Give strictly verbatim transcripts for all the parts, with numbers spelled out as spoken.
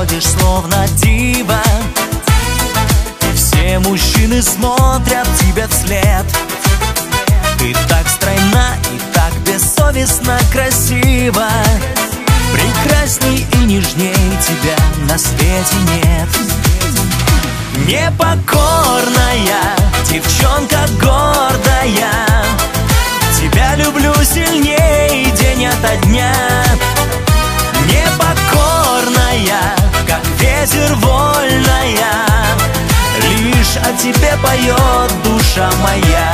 ходишь словно дива, и все мужчины смотрят тебе вслед. Ты так стройна и так бессовестно красива, прекрасней и нежней тебя на свете нет. Непокорная девчонка гордая, тебя люблю сильней день ото дня. Непокорная, как ветер вольная, лишь о тебе поет душа моя.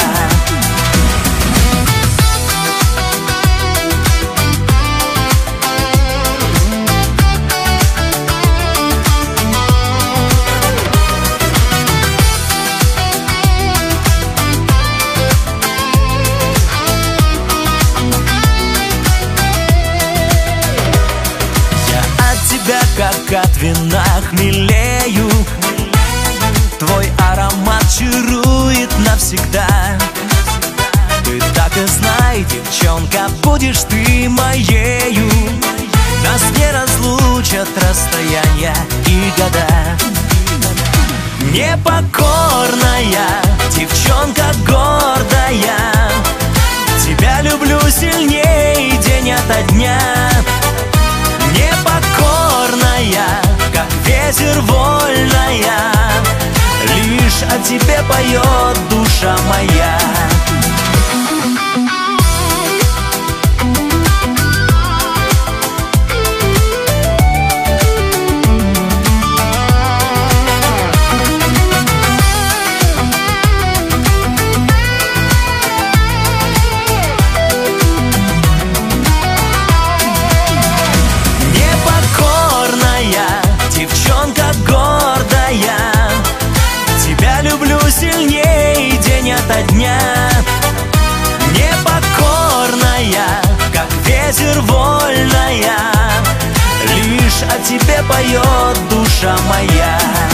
Как от вина хмелею, твой аромат чарует навсегда. Ты так и знай, девчонка, будешь ты моею. Нас не разлучат расстояния и года. Непокорная девчонка гордая, тебя люблю сильней день ото дня. Непокорная, как ветер вольная, лишь о тебе поет душа моя. Сильней день ото дня. Непокорная, как ветер вольная, лишь о тебе поет душа моя.